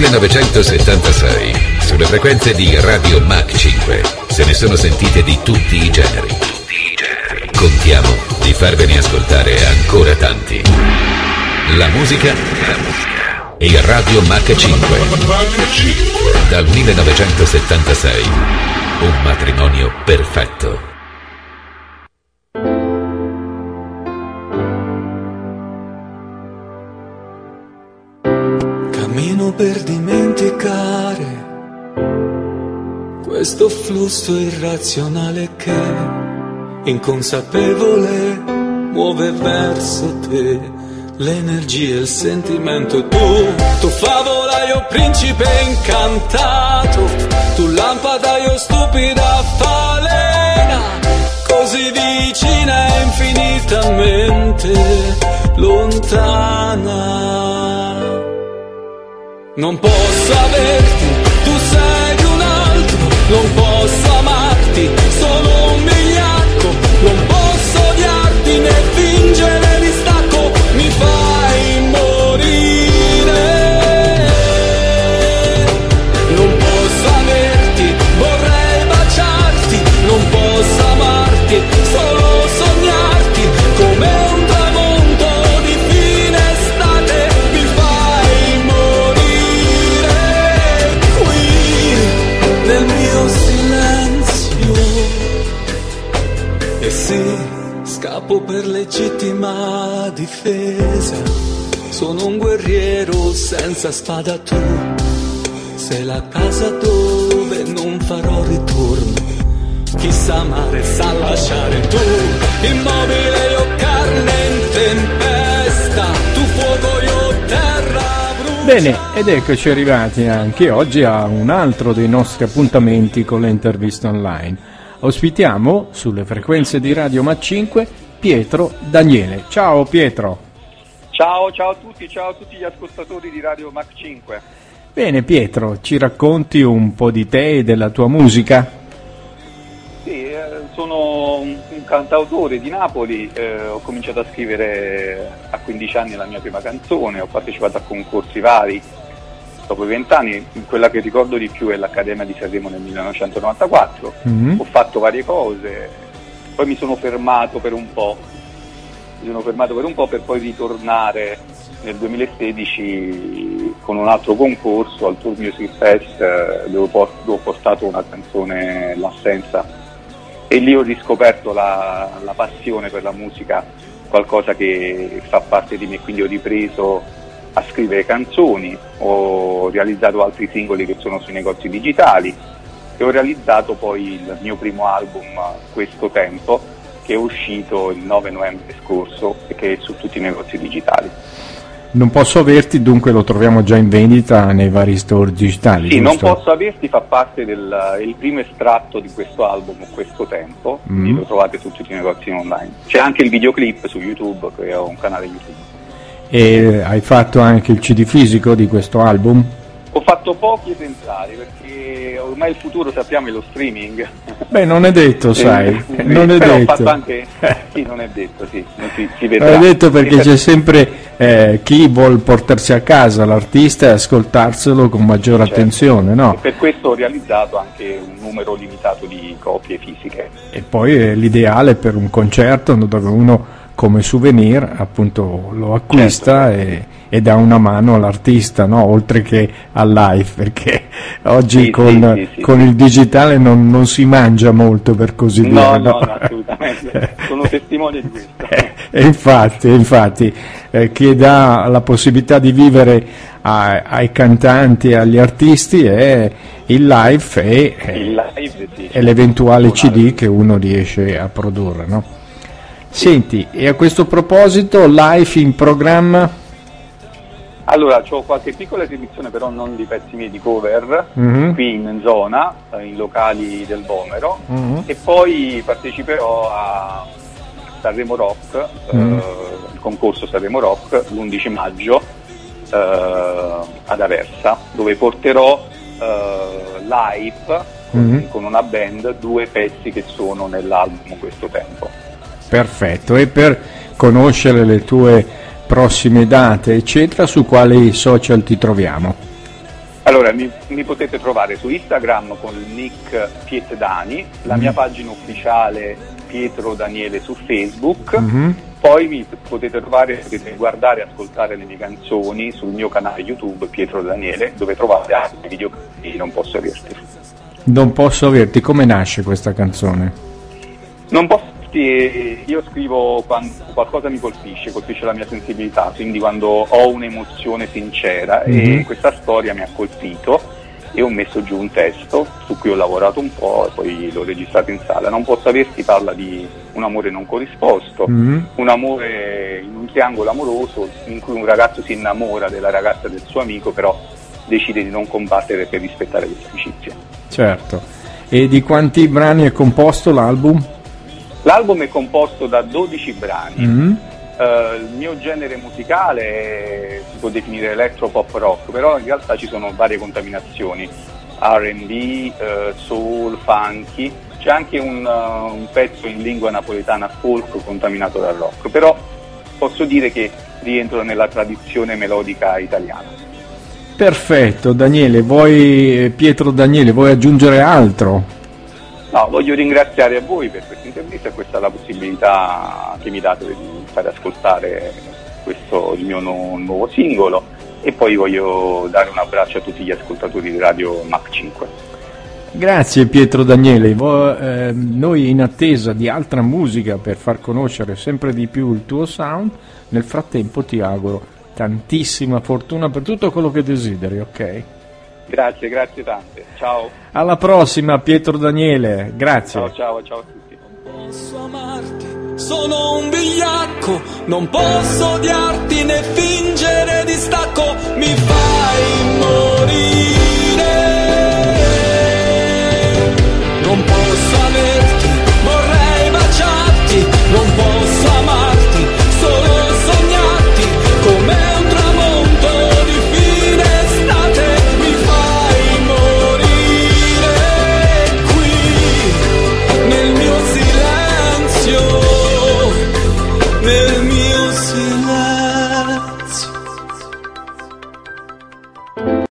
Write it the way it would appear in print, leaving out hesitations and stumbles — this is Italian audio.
1976, sulle frequenze di Radio Mach 5, se ne sono sentite di tutti i generi. Contiamo di farvene ascoltare ancora tanti. La musica e Radio Mach 5. Dal 1976, un matrimonio perfetto. Cammino per dimenticare questo flusso irrazionale che, inconsapevole, muove verso te l'energia e il sentimento. Tu favolaio principe incantato, tu lampada io stupida falena, così vicina e infinitamente lontana. Non posso averti, tu sei di un altro, non posso amarti, sono un vigliacco, non posso odiarti né fingere distacco, mi fai morire. Non posso averti, vorrei baciarti, non posso amarti, solo sognarti, come un tramonto di fine estate, mi fai morire qui nel mio silenzio. E sì, scappo per legittima difesa, sono un guerriero senza spada, tu sei la casa dove non farò ritorno, chi sa amare sa lasciare. Tu immobile io carne in tempesta, tu fuoco io terra brucia. Bene, ed eccoci arrivati anche oggi a un altro dei nostri appuntamenti con le interviste online. Ospitiamo sulle frequenze di Radio Mach 5 Pietro Daniele. Ciao Pietro. Ciao a tutti gli ascoltatori di Radio Mach 5. Bene Pietro, ci racconti un po' di te e della tua musica? Sì, sono un cantautore di Napoli, ho cominciato a scrivere a 15 anni la mia prima canzone, ho partecipato a concorsi vari. Dopo 20 anni, quella che ricordo di più è l'Accademia di Sanremo nel 1994, Ho fatto varie cose, poi mi sono fermato per un po' per poi ritornare nel 2016 con un altro concorso al Tour Music Fest, dove ho portato una canzone, L'assenza, e lì ho riscoperto la passione per la musica, qualcosa che fa parte di me, quindi ho ripreso a scrivere canzoni, ho realizzato altri singoli che sono sui negozi digitali e ho realizzato poi il mio primo album, Questo Tempo, che è uscito il 9 novembre scorso e che è su tutti i negozi digitali. Non posso averti, dunque lo troviamo già in vendita nei vari store digitali? Sì, giusto? Non posso averti fa parte il primo estratto di questo album, Questo Tempo, quindi lo trovate su tutti i negozi online. C'è anche il videoclip su YouTube, che ho un canale YouTube. E hai fatto anche il CD fisico di questo album? Ho fatto pochi esemplari perché ormai il futuro sappiamo è lo streaming. Beh, non è detto, sai, non è però detto. Ho fatto anche, sì, non è detto, sì, non si vedrà. Non è detto perché c'è sempre chi vuol portarsi a casa l'artista e ascoltarselo con maggiore attenzione, no? E per questo ho realizzato anche un numero limitato di copie fisiche. E poi è l'ideale per un concerto dove uno come souvenir appunto lo acquista, certo. E dà una mano all'artista, no? Oltre che al live, perché oggi con il digitale non si mangia molto, per così dire. No, assolutamente, sono testimone di questo. E infatti chi dà la possibilità di vivere ai cantanti e agli artisti è il live e l'eventuale CD che uno riesce a produrre, no? Senti, e a questo proposito, live in programma? Allora, ho qualche piccola esibizione, però non di pezzi miei, di cover, qui in zona, in locali del Vomero, e poi parteciperò a Sanremo Rock, il concorso Sanremo Rock, l'11 maggio, ad Aversa, dove porterò live con una band 2 pezzi che sono nell'album Questo Tempo. Perfetto, e per conoscere le tue prossime date eccetera, su quali social ti troviamo? Allora, mi potete trovare su Instagram con il nick Piet Dani, la mia pagina ufficiale Pietro Daniele su Facebook, poi mi potete guardare e ascoltare le mie canzoni sul mio canale YouTube Pietro Daniele, dove trovate anche video che non posso averti. Non posso averti, come nasce questa canzone? Non posso averti, io scrivo quando qualcosa mi colpisce la mia sensibilità, quindi quando ho un'emozione sincera e questa storia mi ha colpito e ho messo giù un testo su cui ho lavorato un po' e poi l'ho registrato in sala. Non posso averti parla di un amore non corrisposto, un amore in un triangolo amoroso in cui un ragazzo si innamora della ragazza del suo amico, però decide di non combattere per rispettare questa amicizia. Certo. E di quanti brani è composto l'album? L'album è composto da 12 brani. Il mio genere musicale si può definire electropop rock, però in realtà ci sono varie contaminazioni, R&B, soul, funky, c'è anche un pezzo in lingua napoletana folk contaminato dal rock, però posso dire che rientro nella tradizione melodica italiana. Perfetto, Daniele, Pietro Daniele, vuoi aggiungere altro? No, voglio ringraziare a voi per questa intervista e questa è la possibilità che mi date di fare ascoltare il mio nuovo singolo, e poi voglio dare un abbraccio a tutti gli ascoltatori di Radio Mach 5. Grazie Pietro Daniele, noi in attesa di altra musica per far conoscere sempre di più il tuo sound, nel frattempo ti auguro tantissima fortuna per tutto quello che desideri, ok? Grazie tante, ciao. Alla prossima Pietro Daniele, grazie. Ciao a tutti. Non posso amarti, sono un vigliacco, non posso odiarti né fingere distacco, mi fa